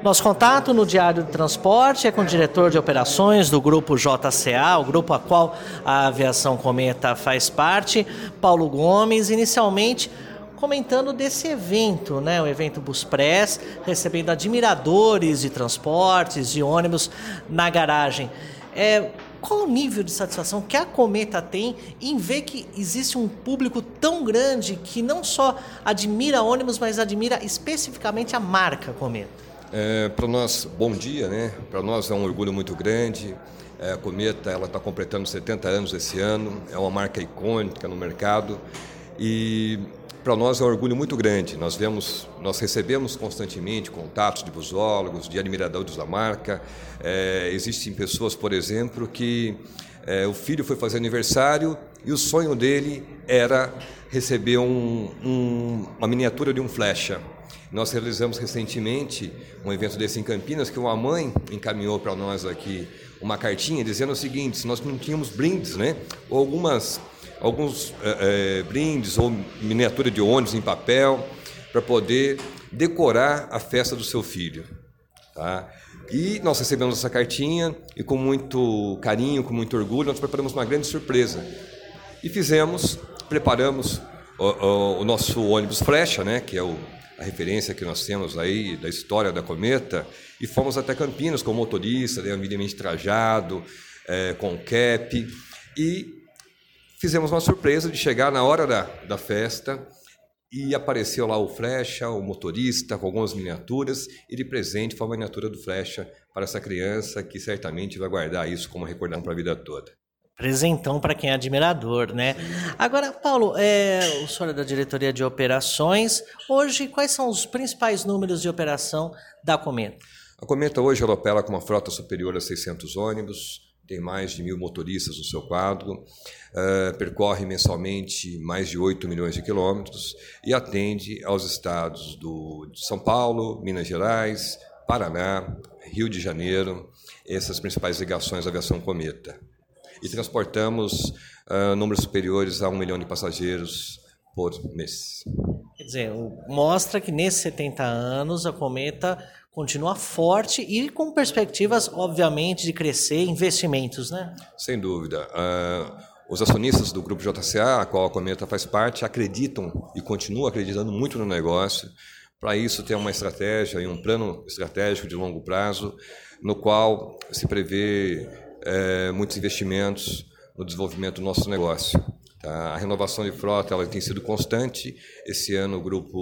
Nosso contato no Diário do Transporte é com o diretor de operações do Grupo JCA, o grupo a qual a Aviação Cometa faz parte, Paulo Gomes, inicialmente comentando desse evento, né? O evento Buspress, recebendo admiradores de transportes, de ônibus na garagem. Qual o nível de satisfação que a Cometa tem em ver que existe um público tão grande que não só admira ônibus, mas admira especificamente a marca Cometa? Para nós, bom dia, né? Para nós é um orgulho muito grande. A Cometa está completando 70 anos esse ano, é uma marca icônica no mercado e para nós é um orgulho muito grande. Nós recebemos constantemente contatos de busólogos, de admiradores da marca. Existem pessoas, por exemplo, que o filho foi fazer aniversário e o sonho dele era receber uma miniatura de um Flecha. Nós realizamos recentemente um evento desse em Campinas, que uma mãe encaminhou para nós aqui uma cartinha dizendo o seguinte: se nós não tínhamos brindes, né, ou alguns brindes ou miniatura de ônibus em papel para poder decorar a festa do seu filho. Tá? E nós recebemos essa cartinha e com muito carinho, com muito orgulho, nós preparamos uma grande surpresa. E preparamos o nosso ônibus Flecha, né, que é a referência que nós temos aí da história da Cometa, e fomos até Campinas com o motorista, devidamente trajado, com cap, e fizemos uma surpresa de chegar na hora da festa e apareceu lá o Flecha, o motorista, com algumas miniaturas, e de presente foi uma miniatura do Flecha para essa criança que certamente vai guardar isso como recordação para a vida toda. Presentão para quem é admirador, né? Agora, Paulo, o senhor é da diretoria de operações. Hoje, quais são os principais números de operação da Cometa? A Cometa hoje ela opera com uma frota superior a 600 ônibus, tem mais de 1.000 motoristas no seu quadro, percorre mensalmente mais de 8 milhões de quilômetros e atende aos estados de São Paulo, Minas Gerais, Paraná, Rio de Janeiro, essas principais ligações da aviação Cometa. E transportamos números superiores a 1 milhão de passageiros por mês. Quer dizer, mostra que nesses 70 anos a Cometa continua forte e com perspectivas, obviamente, de crescer, investimentos, né? Sem dúvida. Os acionistas do Grupo JCA, a qual a Cometa faz parte, acreditam e continuam acreditando muito no negócio. Para isso, tem uma estratégia e um plano estratégico de longo prazo, no qual se prevê muitos investimentos no desenvolvimento do nosso negócio. Tá? A renovação de frota ela tem sido constante. Esse ano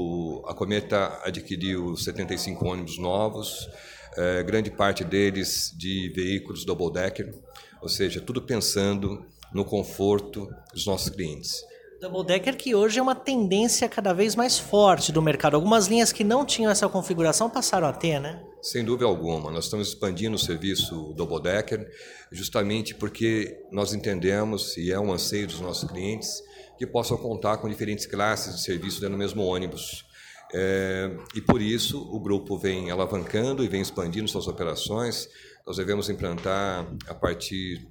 a Cometa adquiriu 75 ônibus novos, grande parte deles de veículos double decker, ou seja, tudo pensando no conforto dos nossos clientes. Double decker que hoje é uma tendência cada vez mais forte do mercado. Algumas linhas que não tinham essa configuração passaram a ter, né? Sem dúvida alguma. Nós estamos expandindo o serviço double decker justamente porque nós entendemos, e é um anseio dos nossos clientes, que possam contar com diferentes classes de serviço dentro do mesmo ônibus. E por isso o grupo vem alavancando e vem expandindo suas operações. Nós devemos implantar, a partir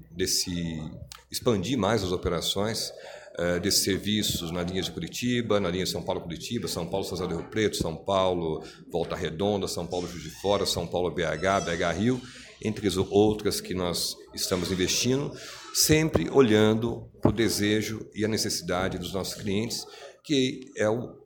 expandir mais as operações desses serviços na linha de Curitiba, na linha de São Paulo-Curitiba, São Paulo-São José do Rio Preto, São Paulo-Volta Redonda, São Paulo-Juiz de Fora, São Paulo-BH, BH-Rio, entre as outras que nós estamos investindo, sempre olhando para o desejo e a necessidade dos nossos clientes, que é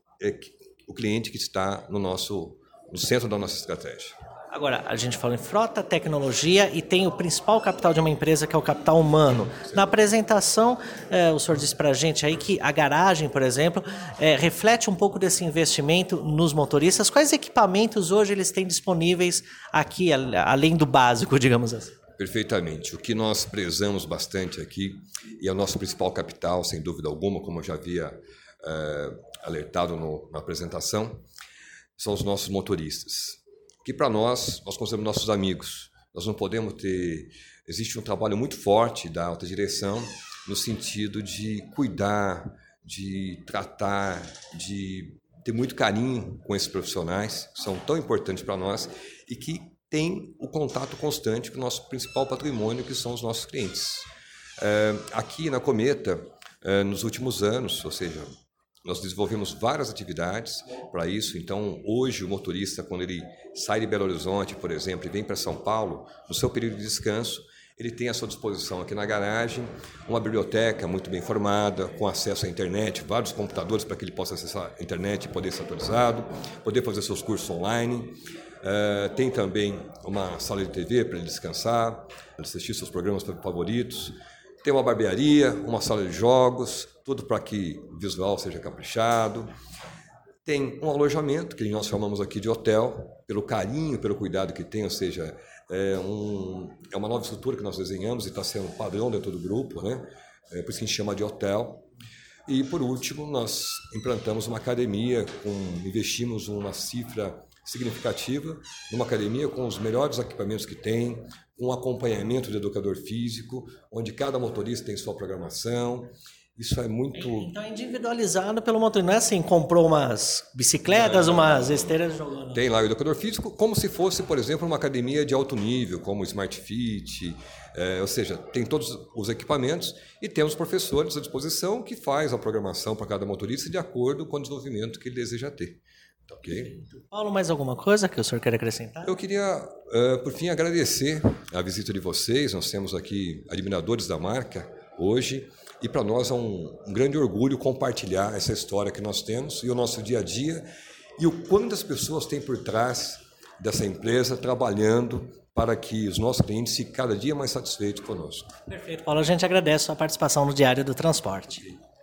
o cliente que está no centro da nossa estratégia. Agora, a gente fala em frota, tecnologia e tem o principal capital de uma empresa, que é o capital humano. Na apresentação, o senhor disse para a gente aí que a garagem, por exemplo, reflete um pouco desse investimento nos motoristas. Quais equipamentos hoje eles têm disponíveis aqui, além do básico, digamos assim? Perfeitamente. O que nós prezamos bastante aqui, e é o nosso principal capital, sem dúvida alguma, como eu já havia alertado na apresentação, são os nossos motoristas, que para nós consideramos nossos amigos. Nós não podemos ter... Existe um trabalho muito forte da alta direção no sentido de cuidar, de tratar, de ter muito carinho com esses profissionais, que são tão importantes para nós e que têm o contato constante com o nosso principal patrimônio, que são os nossos clientes. Aqui na Cometa, nos últimos anos, ou seja, Nós desenvolvemos várias atividades para isso. Então, hoje, o motorista, quando ele sai de Belo Horizonte, por exemplo, e vem para São Paulo, no seu período de descanso, ele tem à sua disposição aqui na garagem uma biblioteca muito bem formada, com acesso à internet, vários computadores para que ele possa acessar a internet e poder ser atualizado, poder fazer seus cursos online. Tem também uma sala de TV para ele descansar, assistir seus programas favoritos. Tem uma barbearia, uma sala de jogos, tudo para que o visual seja caprichado. Tem um alojamento, que nós chamamos aqui de hotel, pelo carinho, pelo cuidado que tem, ou seja, é uma nova estrutura que nós desenhamos e está sendo padrão dentro do grupo, né? Por isso que a gente chama de hotel. E, por último, nós implantamos uma academia, investimos uma cifra significativa numa academia com os melhores equipamentos que tem, um acompanhamento de educador físico, onde cada motorista tem sua programação. Isso é muito... Então é individualizado pelo motorista, não é assim, comprou umas bicicletas, umas esteiras jogando. Tem lá o educador físico, como se fosse, por exemplo, uma academia de alto nível, como o Smart Fit, ou seja, tem todos os equipamentos e temos professores à disposição que faz a programação para cada motorista de acordo com o desenvolvimento que ele deseja ter. Okay? Paulo, mais alguma coisa que o senhor quer acrescentar? Eu queria, por fim, agradecer a visita de vocês. Nós temos aqui admiradores da marca hoje e para nós é um grande orgulho compartilhar essa história que nós temos e o nosso dia a dia e o quantas pessoas tem por trás dessa empresa trabalhando para que os nossos clientes fiquem cada dia mais satisfeitos conosco. Perfeito, Paulo. A gente agradece a sua participação no Diário do Transporte.